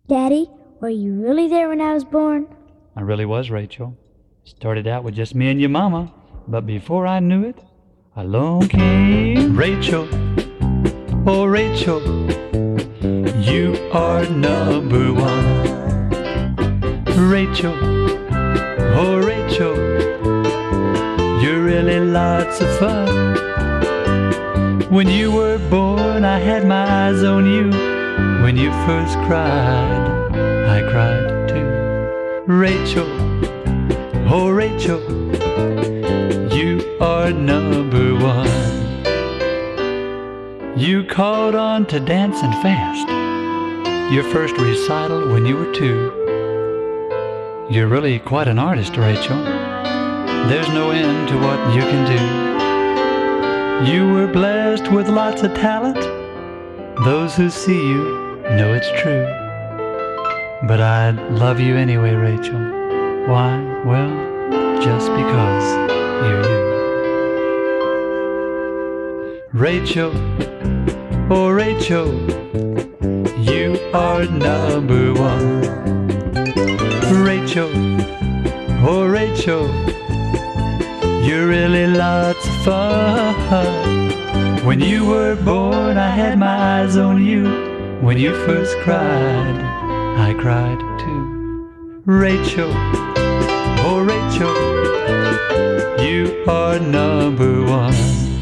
Daddy, were you really there when I was born? I really was, Rachel. Started out with just me and your mama, but before I knew it, along came Rachel. Oh, Rachel, you are number one. Rachel, oh, Rachel, you're really lots of fun. When you were born, I had my eyes on you. When you first cried, I cried too. Rachel, oh, Rachel, you are number one. You caught on to dancing fast. Your first recital when you were 2. You're really quite an artist, Rachel. There's no end to what you can do. You were blessed with lots of talent. Those who see you know it's true. But I love you anyway, Rachel. Why? Well, just because you're you. Rachel, oh, Rachel, you are number one. Rachel, oh, Rachel, you're really lots of fun. When you were born, I had my eyes on you. When you first cried, I cried too. Rachel, oh, Rachel, you are number one.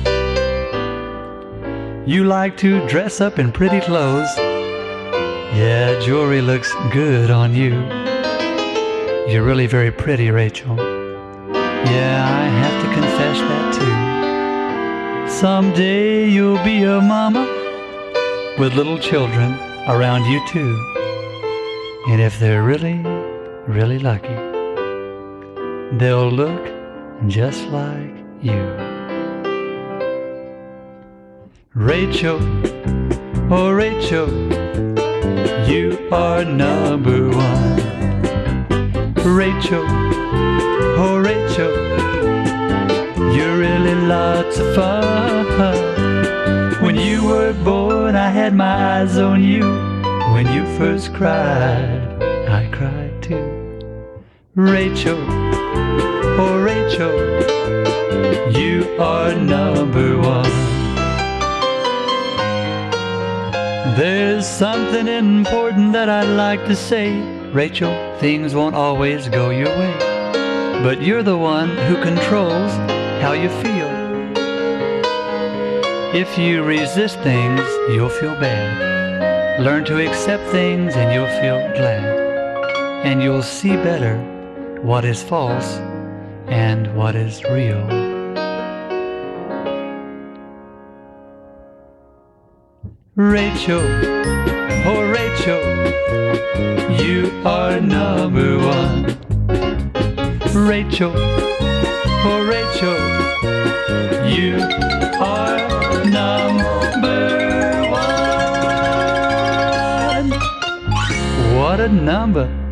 You like to dress up in pretty clothes. Yeah, jewelry looks good on you. You're really very pretty, Rachel. Yeah, I have to confess that too. Someday you'll be a mama with little children around you too. And if they're really, really lucky, they'll look just like you. Rachel, oh, Rachel, you are number one. Rachel, oh, Rachel, you're really lots of fun. When you were born, I had my eyes on you. When you first cried, I cried too. Rachel, oh, Rachel, you are number one. There's something important that I'd like to say. Rachel, things won't always go your way, but you're the one who controls how you feel. If you resist things, you'll feel bad. Learn to accept things and you'll feel glad. And you'll see better what is false and what is real. Rachel, oh, Rachel, you are number one. Rachel, oh, Rachel, you are number one. What a number.